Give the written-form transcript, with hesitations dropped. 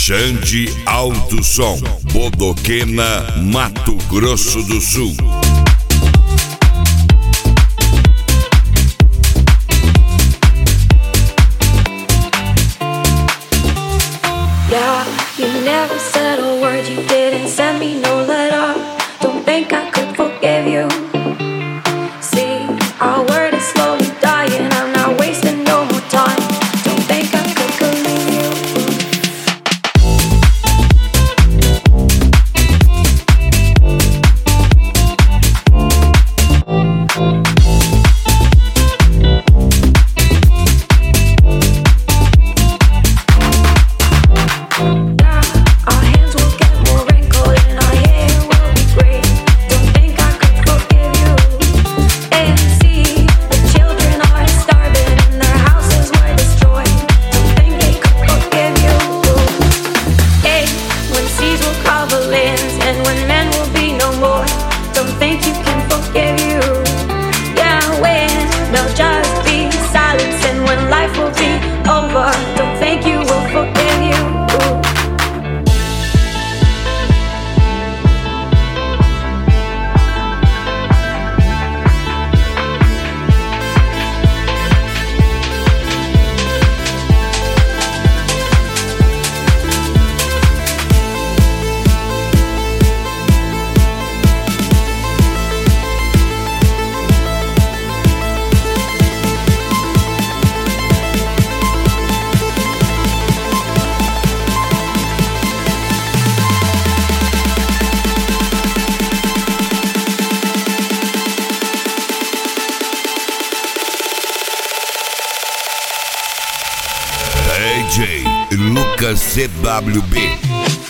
Xande Alto Som, Bodoquena, Mato Grosso do Sul. Yeah, you never said a word, you didn't send me no letter. Don't think I could forgive you. See, our word is slowly dying, I'm not wasting no more time. Don't think I could believe you. DJ Lucas CWB.